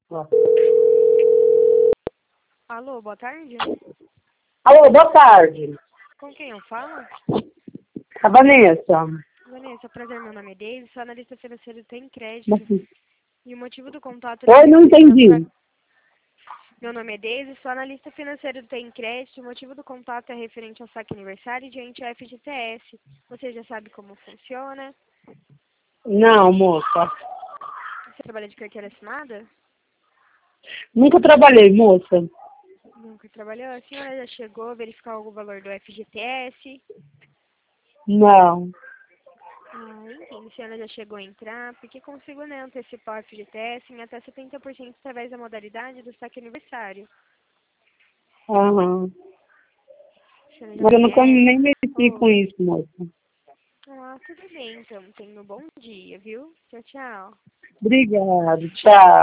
Ó. Alô, boa tarde. Alô, boa tarde. Com quem eu falo? A Vanessa. Vanessa, prazer, meu nome é Deise, sou analista financeiro do Tem Crédito. E o motivo do contato... Oi, não entendi. Meu nome é Deise, sou analista financeiro do Tem Crédito. O motivo do contato é referente ao saque aniversário diante ao FGTS. Você já sabe como funciona? Não, moça. Você trabalha de carteira assinada? Nunca trabalhei, moça. Nunca trabalhou? A senhora já chegou a verificar o valor do FGTS? Não. Enfim, a senhora já chegou a entrar, porque consigo antecipar o FGTS em até 70% através da modalidade do saque aniversário. Aham. A senhora já Mas eu nunca conhece? nem mexi com isso, moça. Tudo bem, então. Tenha um bom dia, viu? Tchau, tchau. Obrigada. Tchau.